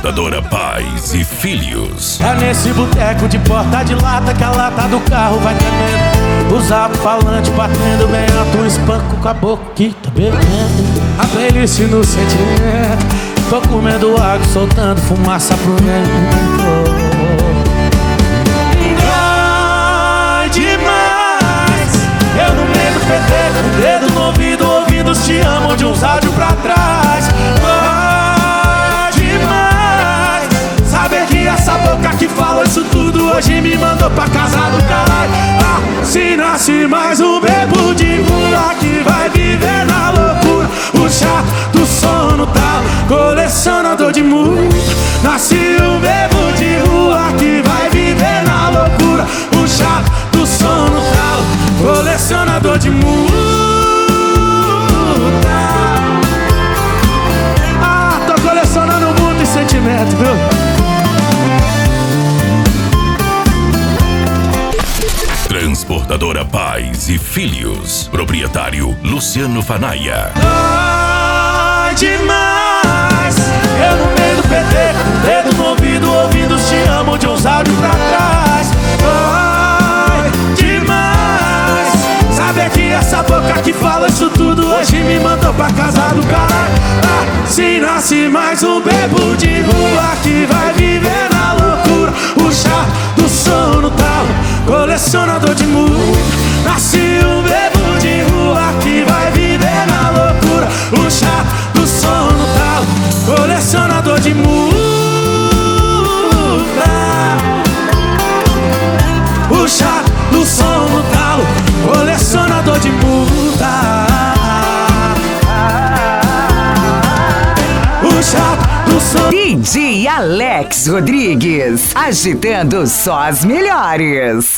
Transportadora Pais e Filhos. É nesse boteco de porta de lata que a lata do carro vai tremendo. Os alto-falantes batendo bem alto, espanco o caboclo que tá bebendo. A playlist no sentimento, tô comendo água, soltando fumaça pro vento. Dói demais, eu no meio do PT, com o dedo no ouvido, ouvindo os te amo de uns áudios pra trás. Dói demais, saber que essa boca que falou isso tudo hoje me mandou pra casa do caralho. Se nasce mais um bebo de rua que vai viver na loucura, o chato do sono tal, colecionador de muro. Nasce um bebo de rua que vai viver na loucura, o chato do sono tal, colecionador de multa. Tô colecionando muito e sentimento, viu? Transportadora Pais e Filhos. Proprietário Luciano Fanaia. Dói demais, eu no meio do PT, com o dedo no ouvido, ouvindo os te amo de uns áudios pra trás. Dói demais, saber que essa boca que fala isso tudo hoje me mandou pra casa do caralho. Se nasce mais um bebo de rua que vai viver na loucura, o chá do sono tal, colecionador de muro. Nasce um bebo de rua que vai viver na loucura, o chá do sono tal, colecionador de multa. O chá do sono tal, colecionador de multa. O chá do sono. DJ Alex Rodrigues, agitando só as melhores.